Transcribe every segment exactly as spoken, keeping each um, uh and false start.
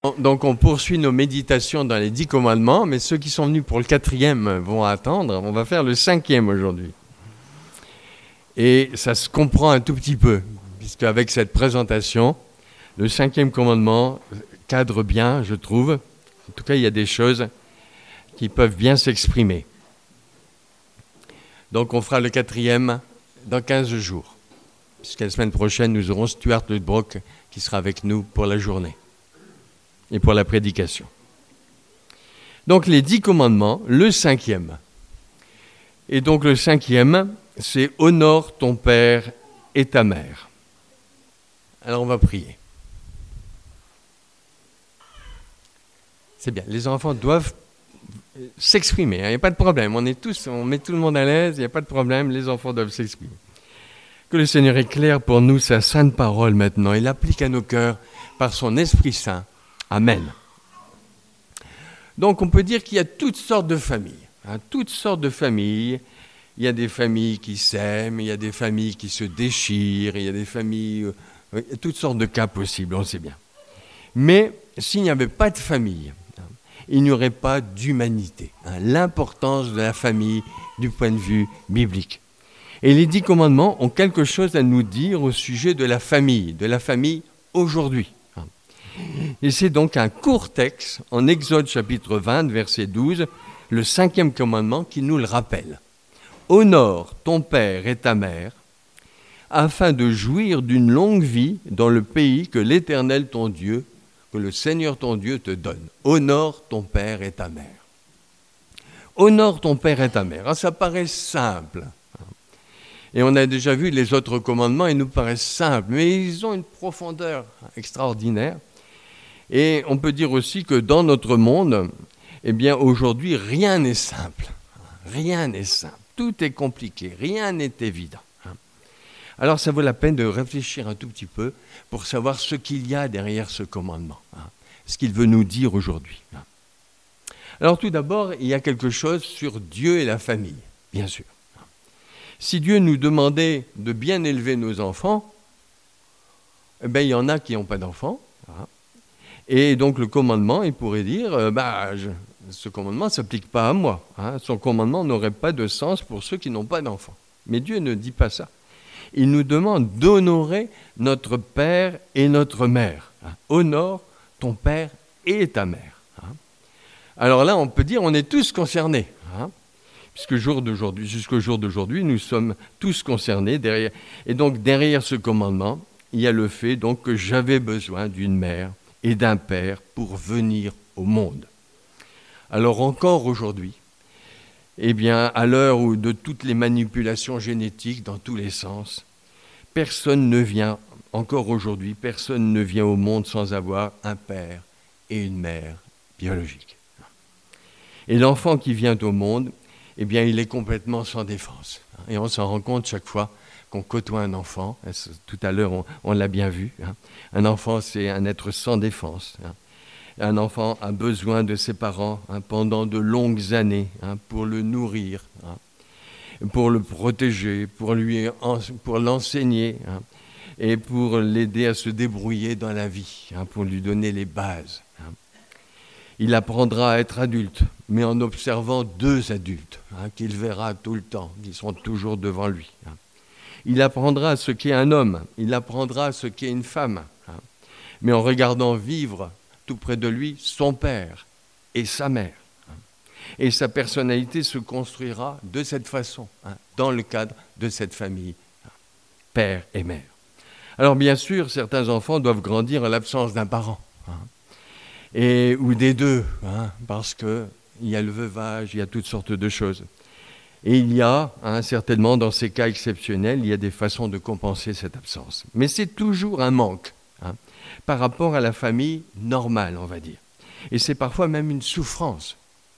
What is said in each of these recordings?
Donc on poursuit nos méditations dans les dix commandements, mais ceux qui sont venus pour le quatrième vont attendre. On va faire le cinquième aujourd'hui. Et ça se comprend un tout petit peu, puisque avec cette présentation, le cinquième commandement cadre bien, je trouve. En tout cas, il y a des choses qui peuvent bien s'exprimer. Donc on fera le quatrième dans quinze jours, puisque la semaine prochaine, nous aurons Stuart Ludbrook qui sera avec nous pour la journée et pour la prédication. Donc les dix commandements, le cinquième. Et donc le cinquième, c'est « Honore ton père et ta mère ». Alors on va prier. C'est bien, les enfants doivent s'exprimer, il hein, n'y a pas de problème, on est tous, on met tout le monde à l'aise, il n'y a pas de problème, les enfants doivent s'exprimer. Que le Seigneur éclaire pour nous sa sainte parole maintenant et l'applique à nos cœurs par son Esprit Saint. Amen. Donc on peut dire qu'il y a toutes sortes de familles, hein, toutes sortes de familles. Il y a des familles qui s'aiment, il y a des familles qui se déchirent, il y a des familles, euh, toutes sortes de cas possibles, on sait bien. Mais s'il n'y avait pas de famille, il n'y aurait pas d'humanité. Hein, l'importance de la famille du point de vue biblique. Et les dix commandements ont quelque chose à nous dire au sujet de la famille, de la famille aujourd'hui. Hein. Et c'est donc un court texte en Exode chapitre vingt, verset douze, le cinquième commandement qui nous le rappelle. Honore ton père et ta mère, afin de jouir d'une longue vie dans le pays que l'Éternel ton Dieu, que le Seigneur ton Dieu te donne. Honore ton père et ta mère. Honore ton père et ta mère. Ah, ça paraît simple. Et on a déjà vu les autres commandements, ils nous paraissent simples, mais ils ont une profondeur extraordinaire. Et on peut dire aussi que dans notre monde, eh bien aujourd'hui, rien n'est simple. Rien n'est simple. Tout est compliqué. Rien n'est évident. Alors ça vaut la peine de réfléchir un tout petit peu pour savoir ce qu'il y a derrière ce commandement, hein, ce qu'il veut nous dire aujourd'hui. Hein. Alors tout d'abord, il y a quelque chose sur Dieu et la famille, bien sûr. Si Dieu nous demandait de bien élever nos enfants, eh ben, il y en a qui n'ont pas d'enfants. Hein. Et donc le commandement, il pourrait dire, euh, bah, je, ce commandement ne s'applique pas à moi. Hein. Son commandement n'aurait pas de sens pour ceux qui n'ont pas d'enfants. Mais Dieu ne dit pas ça. Il nous demande d'honorer notre père et notre mère. Hein. Honore ton père et ta mère. Hein. Alors là, on peut dire on est tous concernés. Hein. Puisque jour d'aujourd'hui, jusqu'au jour d'aujourd'hui, nous sommes tous concernés. Derrière, et donc derrière ce commandement, il y a le fait donc, que j'avais besoin d'une mère et d'un père pour venir au monde. Alors encore aujourd'hui, eh bien, à l'heure où de toutes les manipulations génétiques dans tous les sens, personne ne vient, encore aujourd'hui, personne ne vient au monde sans avoir un père et une mère biologiques. Et l'enfant qui vient au monde, eh bien, il est complètement sans défense. Et on s'en rend compte chaque fois qu'on côtoie un enfant. Tout à l'heure, on, on l'a bien vu. Hein. Un enfant, c'est un être sans défense. Hein. Un enfant a besoin de ses parents hein, pendant de longues années hein, pour le nourrir, hein, pour le protéger, pour, lui, pour l'enseigner hein, et pour l'aider à se débrouiller dans la vie, hein, pour lui donner les bases. Hein. Il apprendra à être adulte, mais en observant deux adultes hein, qu'il verra tout le temps, qui sont toujours devant lui. Hein. Il apprendra ce qu'est un homme, il apprendra ce qu'est une femme, hein, mais en regardant vivre tout près de lui, son père et sa mère. Et sa personnalité se construira de cette façon, hein, dans le cadre de cette famille, hein, père et mère. Alors bien sûr, certains enfants doivent grandir en l'absence d'un parent, hein, et, ou des deux, hein, parce qu'il y a le veuvage, il y a toutes sortes de choses. Et il y a, hein, certainement dans ces cas exceptionnels, il y a des façons de compenser cette absence. Mais c'est toujours un manque. Hein, par rapport à la famille normale, on va dire. Et c'est parfois même une souffrance.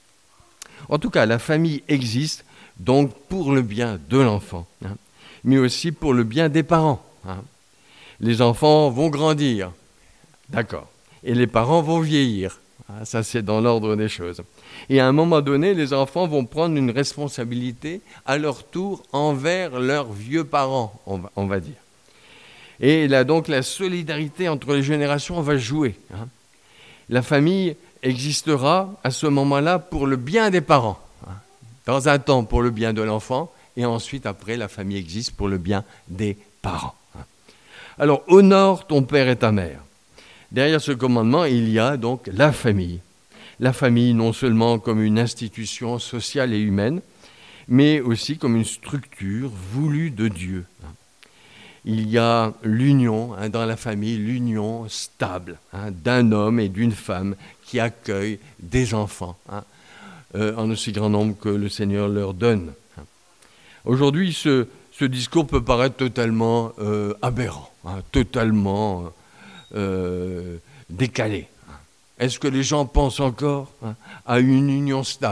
En tout cas, la famille existe donc pour le bien de l'enfant, hein, mais aussi pour le bien des parents. Hein. Les enfants vont grandir, d'accord, et les parents vont vieillir. Hein, ça, c'est dans l'ordre des choses. Et à un moment donné, les enfants vont prendre une responsabilité à leur tour envers leurs vieux parents, on va, on va dire. Et là, donc, la solidarité entre les générations va jouer. Hein. La famille existera à ce moment-là pour le bien des parents. Dans un temps pour le bien de l'enfant, et ensuite, après, la famille existe pour le bien des parents. Alors, honore ton père et ta mère. Derrière ce commandement, il y a donc la famille. La famille non seulement comme une institution sociale et humaine, mais aussi comme une structure voulue de Dieu. Il y a l'union hein, dans la famille, l'union stable hein, d'un homme et d'une femme qui accueillent des enfants hein, euh, en aussi grand nombre que le Seigneur leur donne. Aujourd'hui, ce, ce discours peut paraître totalement euh, aberrant, hein, totalement euh, décalé. Est-ce que les gens pensent encore hein, à une union stable ?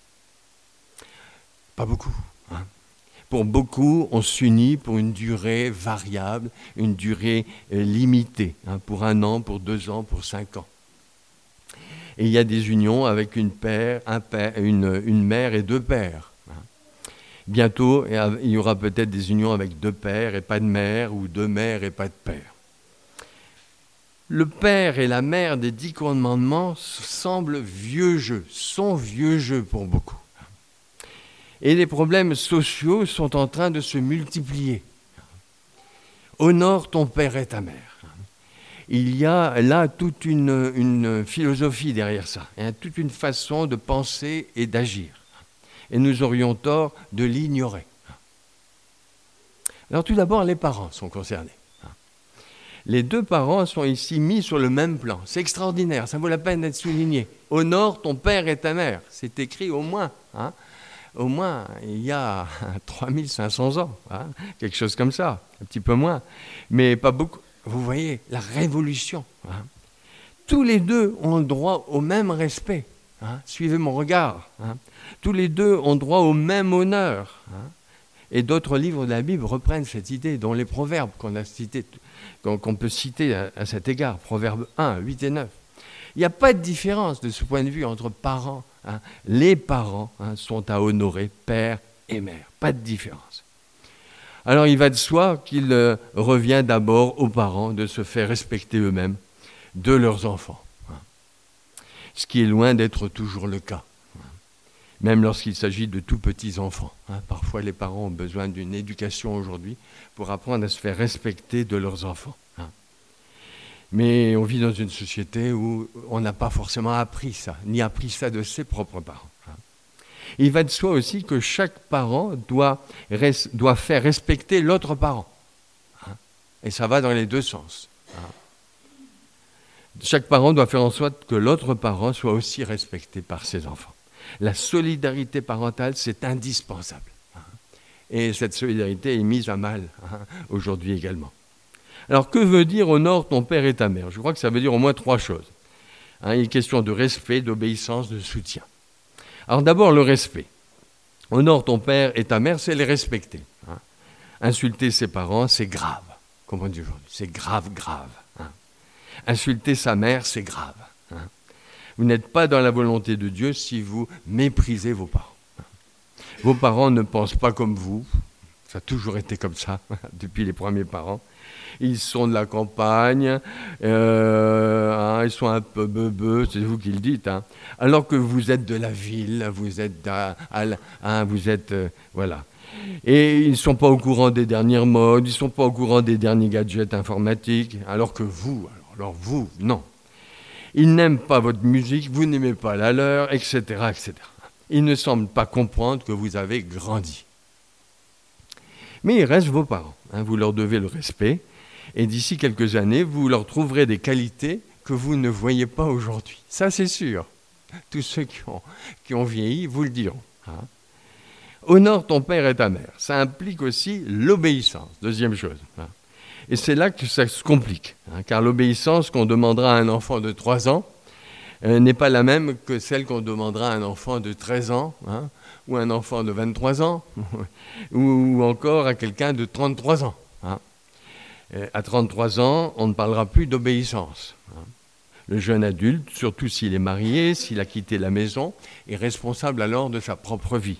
Pas beaucoup. Hein. Pour beaucoup, on s'unit pour une durée variable, une durée euh, limitée, hein, pour un an, pour deux ans, pour cinq ans. Et il y a des unions avec une, père, un père, une, une mère et deux pères. Hein. Bientôt, il y aura peut-être des unions avec deux pères et pas de mère, ou deux mères et pas de père. Le père et la mère des dix commandements semblent vieux jeux, sont vieux jeux pour beaucoup. Et les problèmes sociaux sont en train de se multiplier. Honore ton père et ta mère. Il y a là toute une, une philosophie derrière ça, hein, toute une façon de penser et d'agir. Et nous aurions tort de l'ignorer. Alors tout d'abord, les parents sont concernés. Les deux parents sont ici mis sur le même plan. C'est extraordinaire, ça vaut la peine d'être souligné. Honore ton père et ta mère. C'est écrit au moins, hein, au moins il y a trois mille cinq cents ans, hein, quelque chose comme ça, un petit peu moins, mais pas beaucoup. Vous voyez, la révolution. Hein. Tous les deux ont le droit au même respect. Hein. Suivez mon regard. Hein. Tous les deux ont droit au même honneur. Hein. Et d'autres livres de la Bible reprennent cette idée, dont les proverbes qu'on a cités, qu'on, qu'on peut citer à, à cet égard, Proverbes un, huit et neuf. Il n'y a pas de différence de ce point de vue entre parents. Hein. Les parents hein, sont à honorer, père et mère. Pas de différence. Alors il va de soi qu'il euh, revient d'abord aux parents de se faire respecter eux-mêmes de leurs enfants. Hein. Ce qui est loin d'être toujours le cas. Hein. Même lorsqu'il s'agit de tout petits enfants. Hein. Parfois les parents ont besoin d'une éducation aujourd'hui pour apprendre à se faire respecter de leurs enfants. Hein. Mais on vit dans une société où on n'a pas forcément appris ça, ni appris ça de ses propres parents. Hein. Il va de soi aussi que chaque parent doit, res, doit faire respecter l'autre parent. Hein. Et ça va dans les deux sens. Hein. Chaque parent doit faire en sorte que l'autre parent soit aussi respecté par ses enfants. La solidarité parentale, c'est indispensable. Hein. Et cette solidarité est mise à mal hein, aujourd'hui également. Alors, que veut dire « honore ton père et ta mère » ? Je crois que ça veut dire au moins trois choses. Hein, il est question de respect, d'obéissance, de soutien. Alors d'abord, le respect. Honore ton père et ta mère, c'est les respecter. Hein. Insulter ses parents, c'est grave, comme on dit aujourd'hui. C'est grave, grave. Hein. Insulter sa mère, c'est grave. Hein. Vous n'êtes pas dans la volonté de Dieu si vous méprisez vos parents. Hein. Vos parents ne pensent pas comme vous. Ça a toujours été comme ça, depuis les premiers parents. Ils sont de la campagne, euh, hein, ils sont un peu beubeux, c'est vous qui le dites. Hein. Alors que vous êtes de la ville, vous êtes, à, à, hein, vous êtes, euh, voilà. Et ils ne sont pas au courant des dernières modes, ils ne sont pas au courant des derniers gadgets informatiques, alors que vous, alors, alors vous, non. Ils n'aiment pas votre musique, vous n'aimez pas la leur, et cetera, et cetera. Ils ne semblent pas comprendre que vous avez grandi. Mais ils restent vos parents, hein, vous leur devez le respect. Et d'ici quelques années, vous leur trouverez des qualités que vous ne voyez pas aujourd'hui. Ça, c'est sûr. Tous ceux qui ont, qui ont vieilli vous le diront. Hein. Honore ton père et ta mère. Ça implique aussi l'obéissance, deuxième chose. Hein. Et c'est là que ça se complique. Hein, car l'obéissance qu'on demandera à un enfant de trois ans euh, n'est pas la même que celle qu'on demandera à un enfant de treize ans, hein, ou à un enfant de vingt-trois ans, ou encore à quelqu'un de trente-trois ans. Hein. À trente-trois ans, on ne parlera plus d'obéissance. Le jeune adulte, surtout s'il est marié, s'il a quitté la maison, est responsable alors de sa propre vie.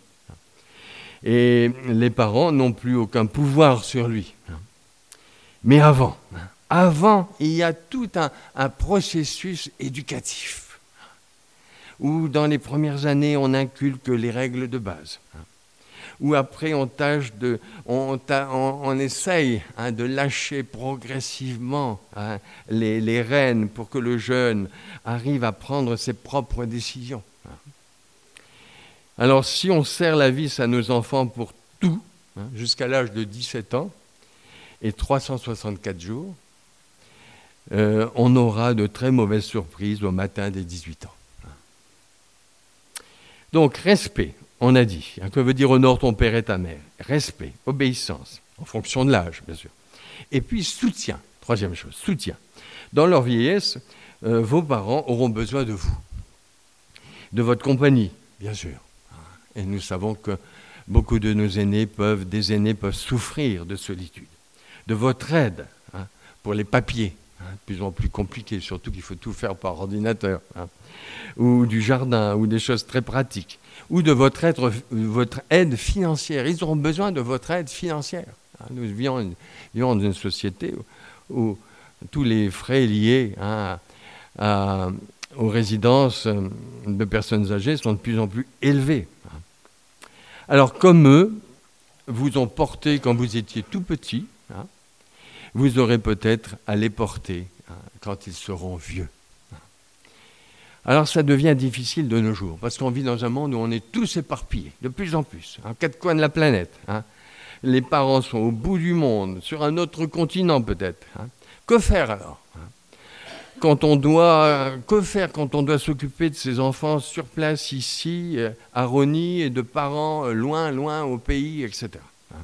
Et les parents n'ont plus aucun pouvoir sur lui. Mais avant, Avant, il y a tout un, un processus éducatif, où dans les premières années, on inculque les règles de base, où après, on, tâche de, on, on, on essaye hein, de lâcher progressivement hein, les, les rênes pour que le jeune arrive à prendre ses propres décisions. Alors, si on serre la vis à nos enfants pour tout, hein, jusqu'à l'âge de dix-sept ans et trois cent soixante-quatre jours, Euh, on aura de très mauvaises surprises au matin des dix-huit ans. Donc, respect, on a dit. Hein, que veut dire honore ton père et ta mère? Respect, obéissance, en fonction de l'âge, bien sûr. Et puis, soutien, troisième chose, soutien. Dans leur vieillesse, euh, vos parents auront besoin de vous, de votre compagnie, bien sûr. Et nous savons que beaucoup de nos aînés peuvent, des aînés peuvent souffrir de solitude, de votre aide hein, pour les papiers, Hein, de plus en plus compliqué, surtout qu'il faut tout faire par ordinateur, hein, ou du jardin, ou des choses très pratiques, ou de votre aide, votre aide financière. Ils auront besoin de votre aide financière. Hein, nous vivons, vivons dans une société où, où tous les frais liés hein, à, aux résidences de personnes âgées sont de plus en plus élevés. Hein. Alors, comme eux, vous ont porté quand vous étiez tout petit, hein, vous aurez peut-être à les porter hein, quand ils seront vieux. Alors ça devient difficile de nos jours, parce qu'on vit dans un monde où on est tous éparpillés, de plus en plus, en quatre coins de la planète. Hein. Les parents sont au bout du monde, sur un autre continent peut-être. Hein. Que faire alors hein quand on doit, Que faire quand on doit s'occuper de ses enfants sur place, ici, à Rosny, et de parents loin, loin au pays, et cetera.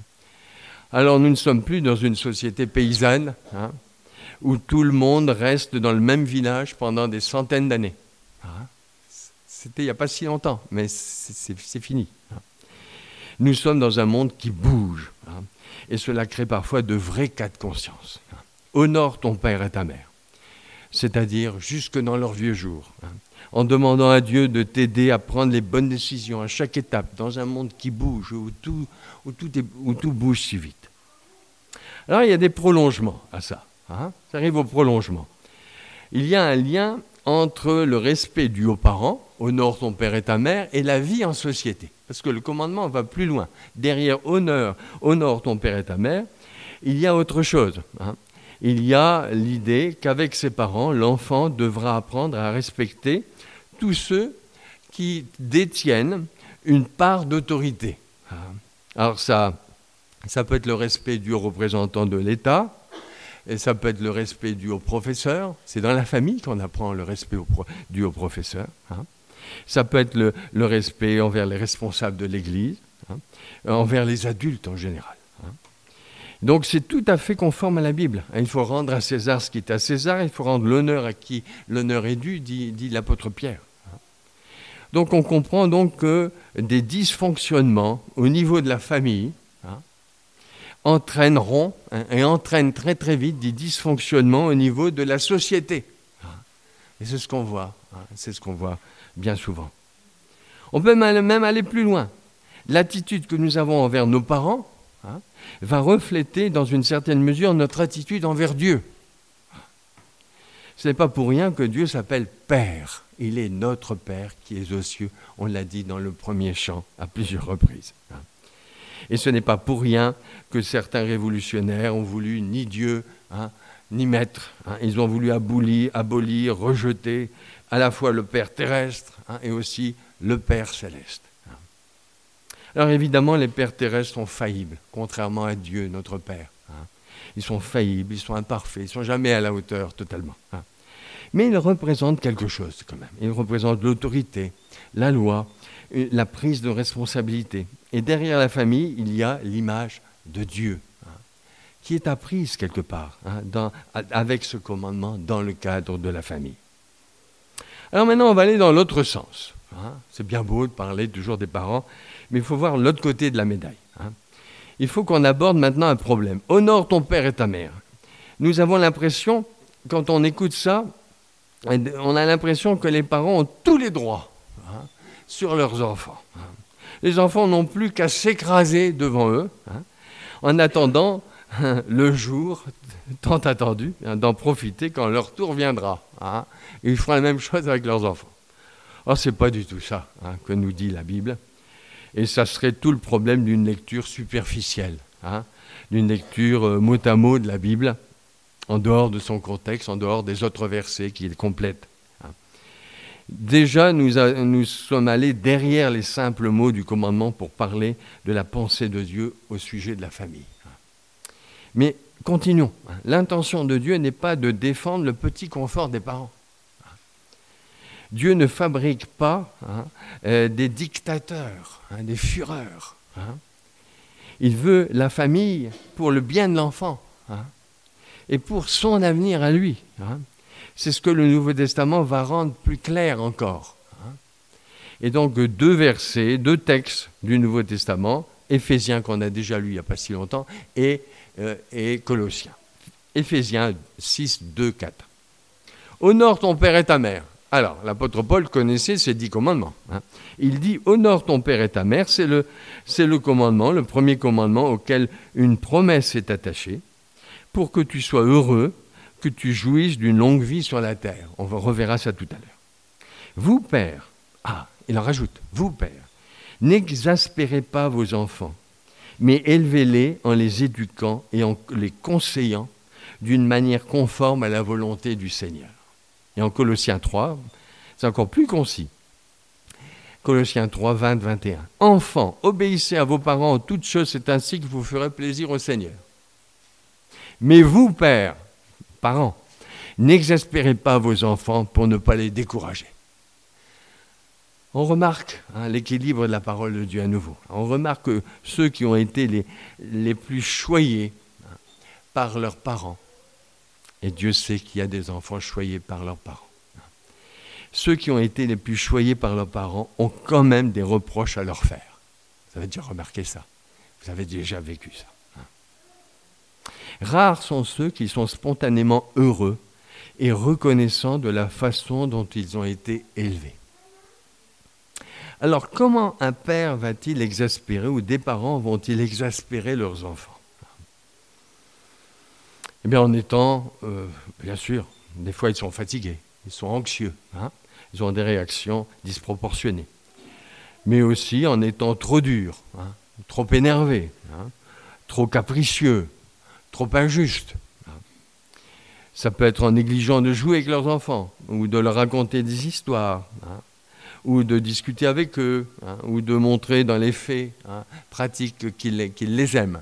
Alors nous ne sommes plus dans une société paysanne hein, où tout le monde reste dans le même village pendant des centaines d'années. Hein. C'était il n'y a pas si longtemps, mais c'est, c'est, c'est fini. Hein. Nous sommes dans un monde qui bouge hein, et cela crée parfois de vrais cas de conscience. Hein. Honore ton père et ta mère, c'est-à-dire jusque dans leurs vieux jours, hein, en demandant à Dieu de t'aider à prendre les bonnes décisions à chaque étape, dans un monde qui bouge, où tout, où tout, est, où tout bouge si vite. Alors il y a des prolongements à ça. Hein, ça arrive au prolongement. Il y a un lien entre le respect dû aux parents, honore ton père et ta mère, et la vie en société. Parce que le commandement va plus loin. Derrière honneur, honore ton père et ta mère, il y a autre chose. Hein. Il y a l'idée qu'avec ses parents, l'enfant devra apprendre à respecter tous ceux qui détiennent une part d'autorité. Alors ça, ça peut être le respect dû aux représentants de l'État, et ça peut être le respect dû aux professeurs. C'est dans la famille qu'on apprend le respect au pro, dû aux professeurs. Hein. Ça peut être le, le respect envers les responsables de l'Église, hein, envers les adultes en général. Hein. Donc c'est tout à fait conforme à la Bible. Il faut rendre à César ce qui est à César, il faut rendre l'honneur à qui l'honneur est dû, dit, dit l'apôtre Pierre. Donc on comprend donc que des dysfonctionnements au niveau de la famille hein, entraîneront hein, et entraînent très très vite des dysfonctionnements au niveau de la société. Et c'est ce qu'on voit, hein, c'est ce qu'on voit bien souvent. On peut même aller plus loin. L'attitude que nous avons envers nos parents hein, va refléter dans une certaine mesure notre attitude envers Dieu. Ce n'est pas pour rien que Dieu s'appelle Père. Il est notre Père qui est aux cieux. On l'a dit dans le premier chant à plusieurs reprises. Et ce n'est pas pour rien que certains révolutionnaires ont voulu ni Dieu, hein, ni maître. Hein. Ils ont voulu abolir, abolir, rejeter à la fois le Père terrestre hein, et aussi le Père céleste. Hein. Alors évidemment, les pères terrestres sont faillibles, contrairement à Dieu, notre Père. Hein. Ils sont faillibles, ils sont imparfaits, ils ne sont jamais à la hauteur totalement. Hein. Mais ils représentent quelque chose quand même. Ils représentent l'autorité, la loi, la prise de responsabilité. Et derrière la famille, il y a l'image de Dieu, hein, qui est apprise quelque part, hein, dans, avec ce commandement dans le cadre de la famille. Alors maintenant, on va aller dans l'autre sens. Hein. C'est bien beau de parler toujours des parents, mais il faut voir l'autre côté de la médaille. Hein. Il faut qu'on aborde maintenant un problème. Honore ton père et ta mère. Nous avons l'impression, quand on écoute ça, on a l'impression que les parents ont tous les droits hein, sur leurs enfants. Les enfants n'ont plus qu'à s'écraser devant eux, hein, en attendant le jour tant attendu, hein, d'en profiter quand leur tour viendra. Hein. Ils feront la même chose avec leurs enfants. Or, ce n'est pas du tout ça, hein, que nous dit la Bible. Et ça serait tout le problème d'une lecture superficielle, hein, d'une lecture euh, mot à mot de la Bible, en dehors de son contexte, en dehors des autres versets qui le complètent. Hein. Déjà, nous, a, nous sommes allés derrière les simples mots du commandement pour parler de la pensée de Dieu au sujet de la famille. Mais continuons. L'intention de Dieu n'est pas de défendre le petit confort des parents. Dieu ne fabrique pas hein, euh, des dictateurs, hein, des fureurs. Hein. Il veut la famille pour le bien de l'enfant hein, et pour son avenir à lui. Hein. C'est ce que le Nouveau Testament va rendre plus clair encore. Hein. Et donc deux versets, deux textes du Nouveau Testament, Éphésiens qu'on a déjà lu il n'y a pas si longtemps, et, euh, et Colossiens. Éphésiens six, deux, quatre. Honore ton père et ta mère. Alors, l'apôtre Paul connaissait ces dix commandements. Hein. Il dit « Honore ton père et ta mère », c'est le, c'est le commandement, le premier commandement auquel une promesse est attachée, pour que tu sois heureux, que tu jouisses d'une longue vie sur la terre. On reverra ça tout à l'heure. Vous, pères, ah, il en rajoute, vous, pères, n'exaspérez pas vos enfants, mais élevez-les en les éduquant et en les conseillant d'une manière conforme à la volonté du Seigneur. Et en Colossiens trois, c'est encore plus concis. Colossiens trois, vingt, vingt et un. Enfants, obéissez à vos parents en toutes choses, c'est ainsi que vous ferez plaisir au Seigneur. Mais vous, pères, parents, n'exaspérez pas vos enfants pour ne pas les décourager. On remarque hein, l'équilibre de la parole de Dieu à nouveau. On remarque que ceux qui ont été les, les plus choyés hein, par leurs parents, et Dieu sait qu'il y a des enfants choyés par leurs parents. Ceux qui ont été les plus choyés par leurs parents ont quand même des reproches à leur faire. Vous avez déjà remarqué ça. Vous avez déjà vécu ça. Rares sont ceux qui sont spontanément heureux et reconnaissants de la façon dont ils ont été élevés. Alors, comment un père va-t-il exaspérer ou des parents vont-ils exaspérer leurs enfants ? Eh bien, en étant, euh, bien sûr, des fois ils sont fatigués, ils sont anxieux, hein, ils ont des réactions disproportionnées. Mais aussi en étant trop durs, hein, trop énervés, hein, trop capricieux, trop injustes. Hein. Ça peut être en négligeant de jouer avec leurs enfants, ou de leur raconter des histoires, hein, ou de discuter avec eux, hein, ou de montrer dans les faits hein, pratiques qu'ils, qu'ils les aiment.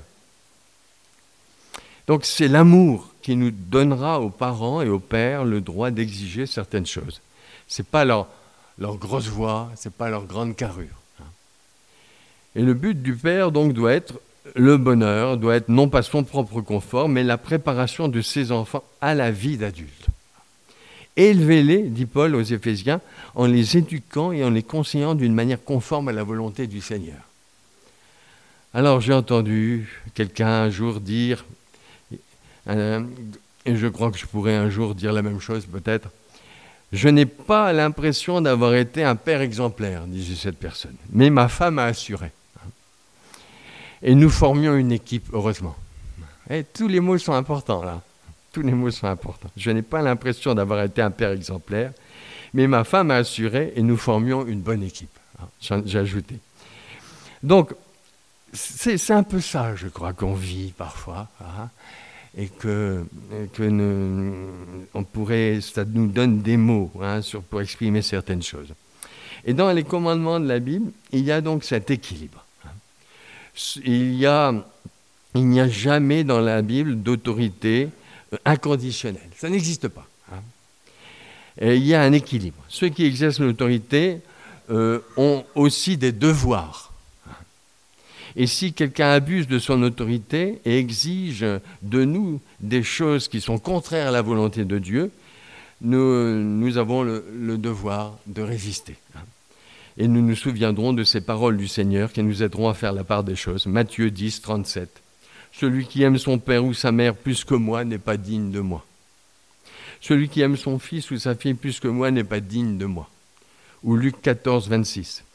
Donc c'est l'amour qui nous donnera aux parents et aux pères le droit d'exiger certaines choses. Ce n'est pas leur, leur grosse voix, ce n'est pas leur grande carrure. Et le but du père donc doit être le bonheur, doit être non pas son propre confort, mais la préparation de ses enfants à la vie d'adulte. Élevez-les, dit Paul aux Éphésiens, en les éduquant et en les conseillant d'une manière conforme à la volonté du Seigneur. Alors j'ai entendu quelqu'un un jour dire, Euh, et je crois que je pourrais un jour dire la même chose peut-être. Je n'ai pas l'impression d'avoir été un père exemplaire, disait cette personne. Mais ma femme a assuré. Et nous formions une équipe, heureusement. Et tous les mots sont importants là. Tous les mots sont importants. Je n'ai pas l'impression d'avoir été un père exemplaire, mais ma femme a assuré et nous formions une bonne équipe. J'ai ajouté. Donc, c'est, c'est un peu ça, je crois, qu'on vit parfois. Hein. Et que, que nous, on pourrait, ça nous donne des mots hein, sur, pour exprimer certaines choses. Et dans les commandements de la Bible, il y a donc cet équilibre. Il y a, il n'y a jamais dans la Bible d'autorité inconditionnelle. Ça n'existe pas. Hein. Et il y a un équilibre. Ceux qui exercent l'autorité euh, ont aussi des devoirs. Et si quelqu'un abuse de son autorité et exige de nous des choses qui sont contraires à la volonté de Dieu, nous, nous avons le, le devoir de résister. Et nous nous souviendrons de ces paroles du Seigneur qui nous aideront à faire la part des choses. Matthieu dix, trente-sept. Celui qui aime son père ou sa mère plus que moi n'est pas digne de moi. Celui qui aime son fils ou sa fille plus que moi n'est pas digne de moi. Ou Luc quatorze, vingt-six.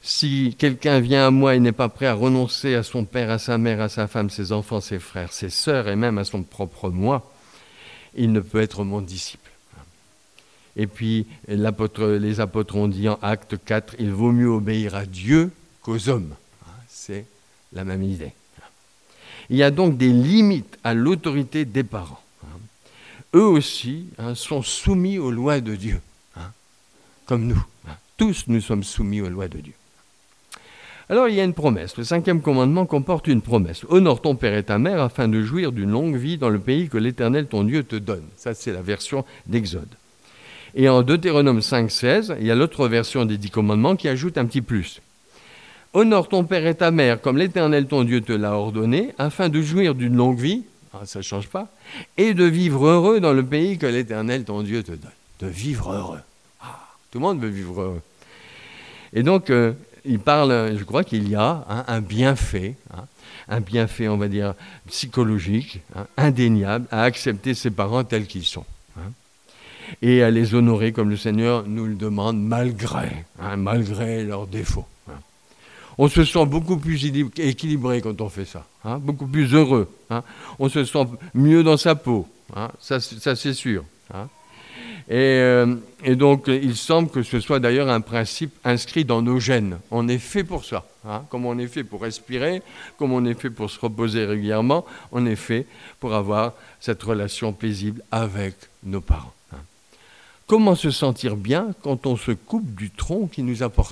Si quelqu'un vient à moi et n'est pas prêt à renoncer à son père, à sa mère, à sa femme, ses enfants, ses frères, ses sœurs et même à son propre moi, il ne peut être mon disciple. Et puis l'apôtre, les apôtres ont dit en Acte quatre, il vaut mieux obéir à Dieu qu'aux hommes. C'est la même idée. Il y a donc des limites à l'autorité des parents. Eux aussi hein, sont soumis aux lois de Dieu, hein, comme nous. Tous nous sommes soumis aux lois de Dieu. Alors il y a une promesse. Le cinquième commandement comporte une promesse. Honore ton père et ta mère afin de jouir d'une longue vie dans le pays que l'Éternel ton Dieu te donne. Ça c'est la version d'Exode. Et en Deutéronome cinq seize, il y a l'autre version des dix commandements qui ajoute un petit plus. Honore ton père et ta mère comme l'Éternel ton Dieu te l'a ordonné afin de jouir d'une longue vie, ah, ça ne change pas, et de vivre heureux dans le pays que l'Éternel ton Dieu te donne. De vivre heureux. Ah, tout le monde veut vivre heureux. Et donc, euh, il parle, je crois qu'il y a hein, un bienfait, hein, un bienfait, on va dire, psychologique, hein, indéniable, à accepter ses parents tels qu'ils sont. Hein, et à les honorer comme le Seigneur nous le demande, malgré, hein, malgré leurs défauts. Hein. On se sent beaucoup plus équilibré quand on fait ça, hein, beaucoup plus heureux. Hein, on se sent mieux dans sa peau, hein, ça, ça c'est sûr. Hein. Et, euh, et donc, il semble que ce soit d'ailleurs un principe inscrit dans nos gènes. On est fait pour ça. Hein, comme on est fait pour respirer, comme on est fait pour se reposer régulièrement, on est fait pour avoir cette relation paisible avec nos parents. Hein. Comment se sentir bien quand on se coupe du tronc qui nous a portés ?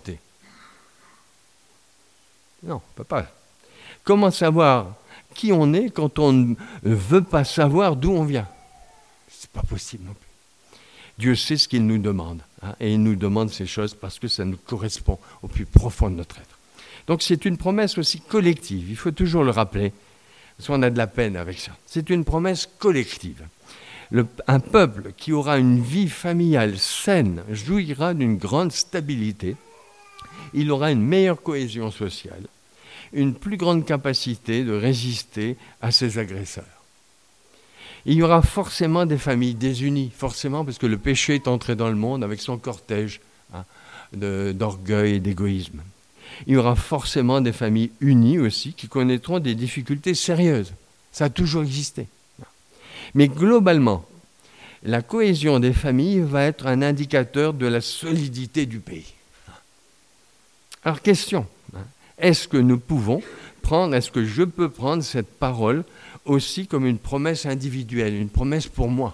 Non, on ne peut pas. Comment savoir qui on est quand on ne veut pas savoir d'où on vient ? C'est pas possible non plus. Dieu sait ce qu'il nous demande, hein, et il nous demande ces choses parce que ça nous correspond au plus profond de notre être. Donc c'est une promesse aussi collective, il faut toujours le rappeler, parce qu'on a de la peine avec ça. C'est une promesse collective. Le, un peuple qui aura une vie familiale saine jouira d'une grande stabilité, il aura une meilleure cohésion sociale, une plus grande capacité de résister à ses agresseurs. Il y aura forcément des familles désunies, forcément, parce que le péché est entré dans le monde avec son cortège hein, de, d'orgueil et d'égoïsme. Il y aura forcément des familles unies aussi qui connaîtront des difficultés sérieuses. Ça a toujours existé. Mais globalement, la cohésion des familles va être un indicateur de la solidité du pays. Alors, question, est-ce que nous pouvons prendre, est-ce que je peux prendre cette parole aussi comme une promesse individuelle, une promesse pour moi.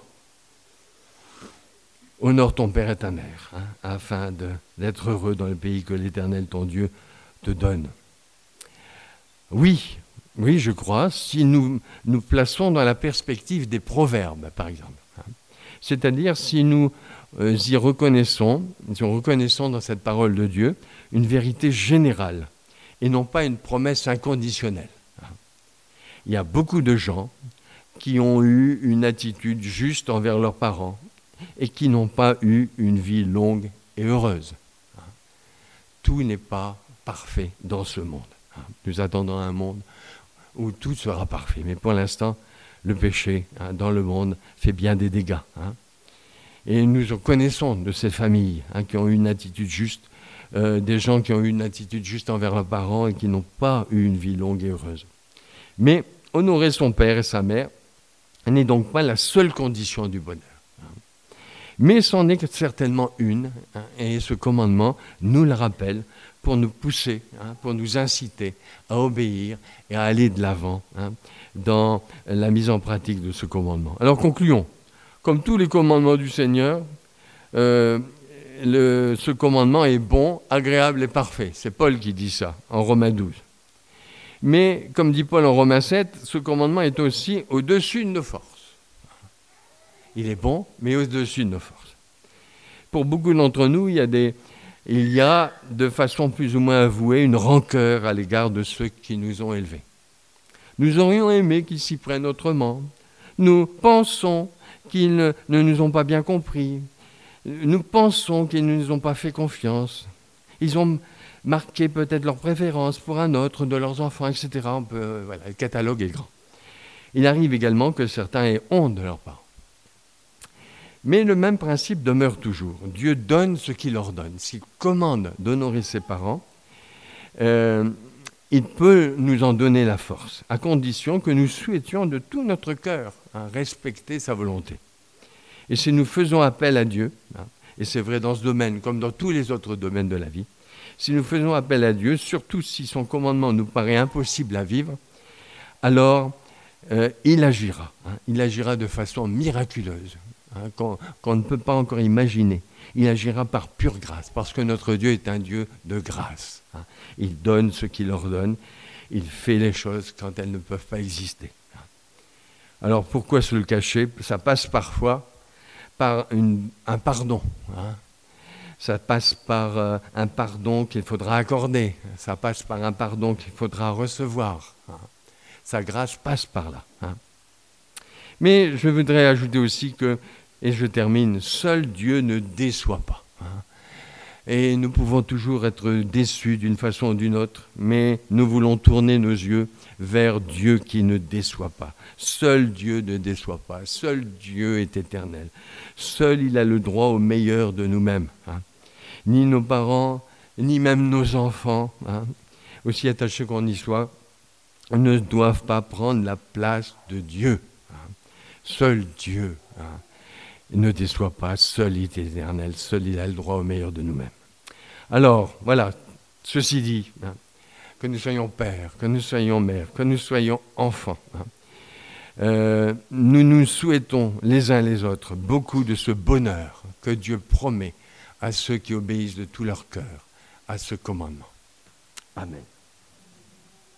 Honore ton père et ta mère, hein, afin de, d'être heureux dans le pays que l'Éternel, ton Dieu, te donne. Oui, oui, je crois, si nous nous plaçons dans la perspective des proverbes, par exemple. Hein, c'est-à-dire si nous euh, y reconnaissons, si nous reconnaissons dans cette parole de Dieu une vérité générale et non pas une promesse inconditionnelle. Il y a beaucoup de gens qui ont eu une attitude juste envers leurs parents et qui n'ont pas eu une vie longue et heureuse. Tout n'est pas parfait dans ce monde. Nous attendons un monde où tout sera parfait. Mais pour l'instant, le péché dans le monde fait bien des dégâts. Et nous connaissons de ces familles qui ont eu une attitude juste, euh, des gens qui ont eu une attitude juste envers leurs parents et qui n'ont pas eu une vie longue et heureuse. Mais honorer son père et sa mère n'est donc pas la seule condition du bonheur. Mais c'en est certainement une, hein, et ce commandement nous le rappelle pour nous pousser, hein, pour nous inciter à obéir et à aller de l'avant hein, dans la mise en pratique de ce commandement. Alors concluons. Comme tous les commandements du Seigneur, euh, le, ce commandement est bon, agréable et parfait. C'est Paul qui dit ça en Romains douze. Mais, comme dit Paul en Romains sept, ce commandement est aussi au-dessus de nos forces. Il est bon, mais au-dessus de nos forces. Pour beaucoup d'entre nous, il y a, des, il y a de façon plus ou moins avouée une rancœur à l'égard de ceux qui nous ont élevés. Nous aurions aimé qu'ils s'y prennent autrement. Nous pensons qu'ils ne, ne nous ont pas bien compris. Nous pensons qu'ils ne nous ont pas fait confiance. Ils ont marqué peut-être leur préférence pour un autre de leurs enfants, et cetera. On peut, voilà, le catalogue est grand. Il arrive également que certains aient honte de leurs parents. Mais le même principe demeure toujours. Dieu donne ce qu'il ordonne. S'il commande d'honorer ses parents, euh, il peut nous en donner la force, à condition que nous souhaitions de tout notre cœur hein, respecter sa volonté. Et si nous faisons appel à Dieu, hein, et c'est vrai dans ce domaine comme dans tous les autres domaines de la vie, si nous faisons appel à Dieu, surtout si son commandement nous paraît impossible à vivre, alors euh, il agira. Hein, il agira de façon miraculeuse, hein, qu'on, qu'on ne peut pas encore imaginer. Il agira par pure grâce, parce que notre Dieu est un Dieu de grâce. Hein. Il donne ce qu'il ordonne, il fait les choses quand elles ne peuvent pas exister. Alors pourquoi se le cacher ? Ça passe parfois par une, un pardon. Hein. Ça passe par euh, un pardon qu'il faudra accorder. Ça passe par un pardon qu'il faudra recevoir. Hein. Sa grâce passe par là. Hein. Mais je voudrais ajouter aussi que, et je termine, seul Dieu ne déçoit pas. Hein. Et nous pouvons toujours être déçus d'une façon ou d'une autre, mais nous voulons tourner nos yeux vers Dieu qui ne déçoit pas. Seul Dieu ne déçoit pas. Seul Dieu est éternel. Seul il a le droit au meilleur de nous-mêmes. Hein. Ni nos parents, ni même nos enfants, hein, aussi attachés qu'on y soit, ne doivent pas prendre la place de Dieu. Hein. Seul Dieu hein, ne déçoit pas. Seul il est éternel. Seul il a le droit au meilleur de nous-mêmes. Alors, voilà, ceci dit, hein, que nous soyons pères, que nous soyons mères, que nous soyons enfants, hein, euh, nous nous souhaitons les uns les autres beaucoup de ce bonheur que Dieu promet à ceux qui obéissent de tout leur cœur à ce commandement. Amen.